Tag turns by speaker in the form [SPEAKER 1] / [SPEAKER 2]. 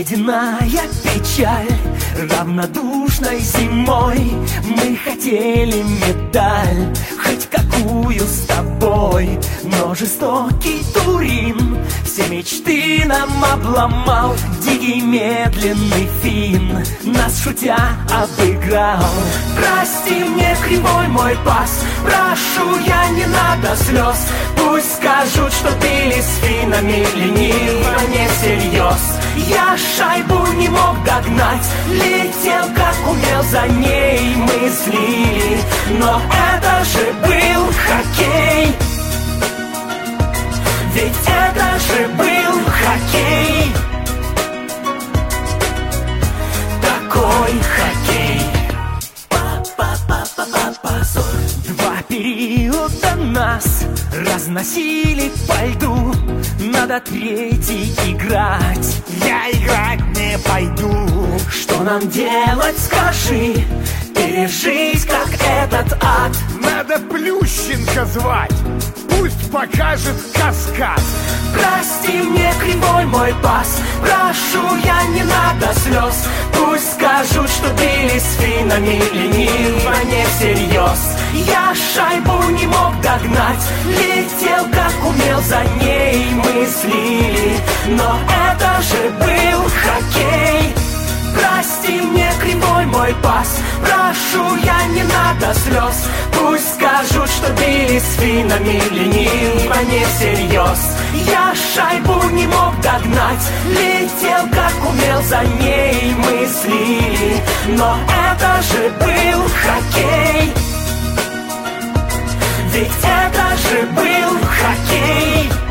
[SPEAKER 1] ледяная печаль равнодушной зимой. Мы хотели медаль, хоть какую с тобой, но жестокий Турин все мечты нам обломал. Дикий медленный фин нас шутя обыграл. Прости мне кривой мой пас, прошу я, не надо слез. Пусть скажут, что били с финами лениво, не всерьез. Я шайбу не мог догнать, летел как умел за ней. Мы слили, но это же был хоккей. Ведь это же был хоккей. Такой хоккей. Два периода нас разносили по льду, надо третий играть.
[SPEAKER 2] Я играть не пойду.
[SPEAKER 1] Что нам делать, скажи, пережить как этот ад?
[SPEAKER 2] Надо Плющенко звать, пусть покажет каскад.
[SPEAKER 1] Прости мне кривой мой пас, прошу я, не надо слез. Пусть скажут, что били с финами лениво, не всерьез. Я шайбу не мог догнать, летел как умел за ней. Мы слили, но это же был хоккей. Прости мне кривой мой пас, прошу я, не надо слез. Пусть скажут, что били с финами лениво, не всерьез. Я шайбу не мог догнать, летел как умел за ней. Мы слили, но это же был хоккей. Ведь это же был хоккей.